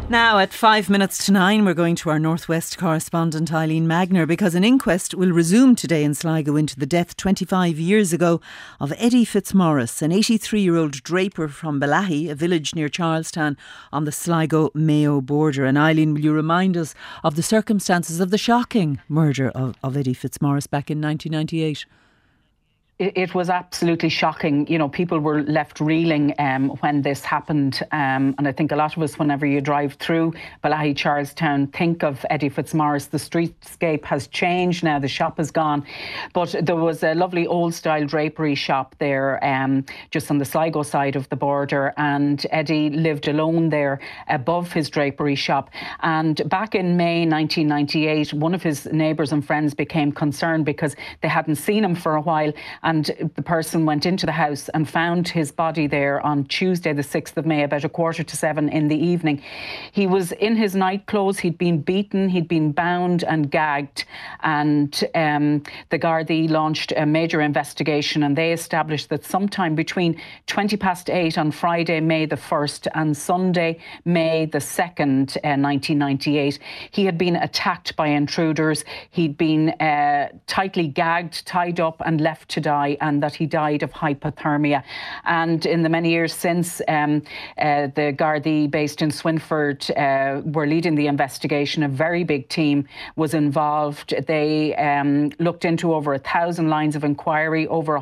Now at 9:05, we're going to our Northwest correspondent Eileen Magner, because an inquest will resume today in Sligo into the death 25 years ago of Eddie Fitzmaurice, an 83-year-old draper from Bellaghy, a village near Charlestown on the Sligo-Mayo border. And Eileen, will you remind us of the circumstances of the shocking murder of Eddie Fitzmaurice back in 1998? It was absolutely shocking. You know, people were left reeling when this happened. And I think a lot of us, whenever you drive through Bellaghy, Charlestown, think of Eddie Fitzmaurice. The streetscape has changed now. The shop is gone. But there was a lovely old-style drapery shop there just on the Sligo side of the border. And Eddie lived alone there above his drapery shop. And back in May 1998, one of his neighbours and friends became concerned because they hadn't seen him for a while. And the person went into the house and found his body there on Tuesday, the 6th of May, about 6:45 in the evening. He was in his night clothes. He'd been beaten, he'd been bound and gagged. And the Gardaí launched a major investigation, and they established that sometime between 8:20 on Friday, May the 1st, and Sunday, May the 2nd, 1998, he had been attacked by intruders. He'd been tightly gagged, tied up and left to die, and that he died of hypothermia. And in the many years since, the Gardaí based in Swinford were leading the investigation. A very big team was involved. They looked into over 1,000 lines of inquiry. Over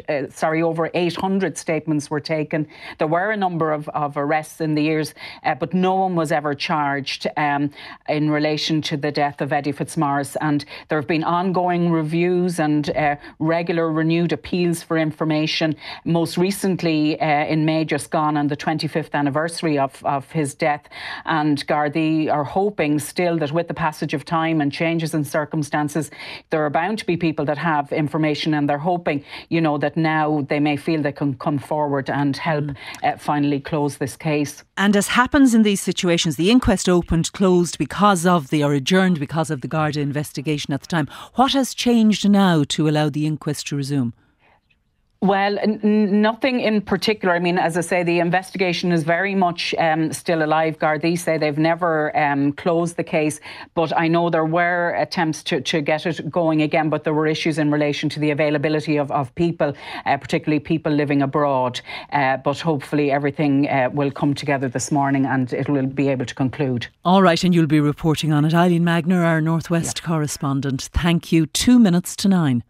800 statements were taken. There were a number of arrests in the years, but no one was ever charged in relation to the death of Eddie Fitzmaurice. And there have been ongoing reviews and regular renewed appeals for information. Most recently, in May just gone, on the 25th anniversary of his death. And Gardaí are hoping still that with the passage of time and changes in circumstances, there are bound to be people that have information, and they're hoping, you know, that now they may feel they can come forward and help finally close this case. And as happens in these situations, the inquest opened, closed or adjourned because of the Garda investigation at the time. What has changed now to allow the inquest to resume? Well, nothing in particular. I mean, as I say, the investigation is very much still alive. Gardaí say they've never closed the case, but I know there were attempts to get it going again, but there were issues in relation to the availability of people, particularly people living abroad. But hopefully everything will come together this morning and it will be able to conclude. All right, and you'll be reporting on it. Eileen Magner, our Northwest correspondent. Thank you. 9:02.